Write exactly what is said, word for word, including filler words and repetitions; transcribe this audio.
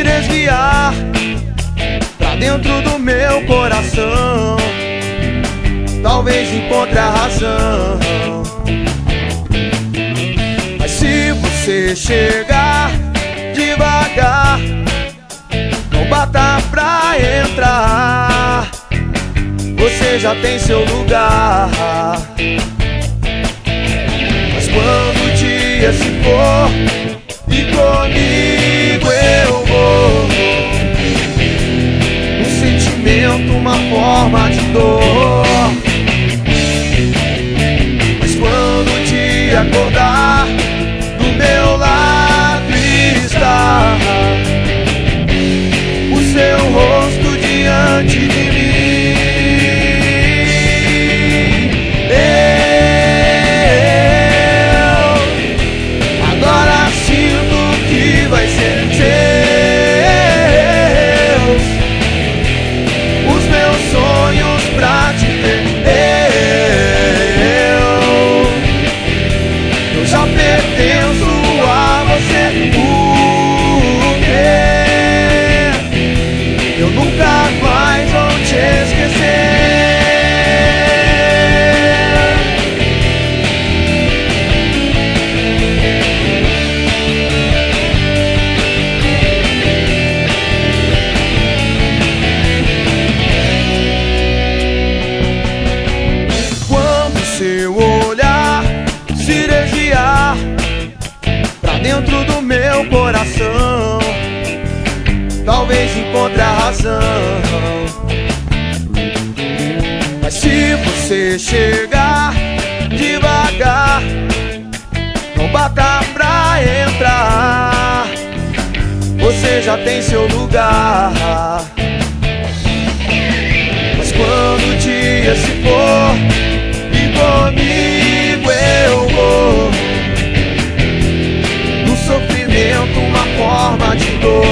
se desviar pra dentro do meu coração, talvez encontre a razão. Mas se você chegar devagar, não bata pra entrar, você já tem seu lugar. Mas quando o dia se for e comigo eu vou, um sentimento, uma forma de dor. Mas quando o dia acordar, do meu lado está o seu rosto diante de mim. Vai ser Deus, os meus sonhos pra te ver. Eu, eu já pertenço a você, porque eu nunca mais vou te esquecer. Seu olhar se desviar pra dentro do meu coração, talvez encontre a razão. Mas se você chegar devagar, não bata pra entrar, você já tem seu lugar. Mas quando o dia se for, comigo eu vou, no sofrimento uma forma de dor.